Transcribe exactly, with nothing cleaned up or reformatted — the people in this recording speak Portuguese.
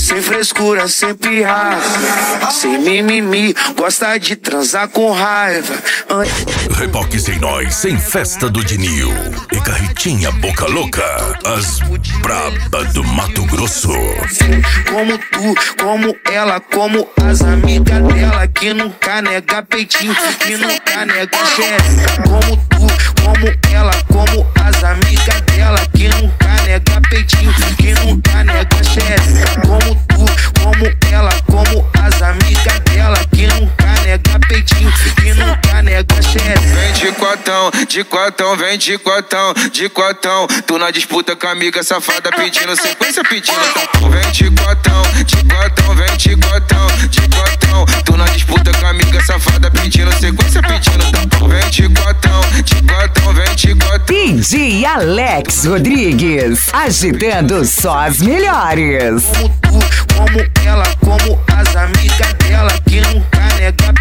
sem frescura, sem pirraça, sem mimimi, gosta de transar com raiva. Reboques em nós, sem festa do Dinil e Carretinha Boca Louca, as braba do Mato Grosso. Como tu, como ela, como as amigas dela, que nunca nega peitinho, que nunca nega xereca. Como tu, como ela, como as amigas dela, que nunca nega peitinho, que nunca nega xereca. Como tu, como ela, como as amigas dela, que nunca nega peitinho, que nunca nega xereca. Vem de quatão, de quatão, vem de quatão, de quatão. Tu na disputa com a amiga safada pedindo sequência, pedindo tampão. Vem de quatão, de quatão, vem de quatão, de quatão. Tu na disputa com a amiga safada pedindo sequência, pedindo tampão. Vem de quatão, de quatão, vem de quatão. D J Alex Rodrigues, agitando só as melhores. Como tu, como ela, como as amigas dela, que nunca nega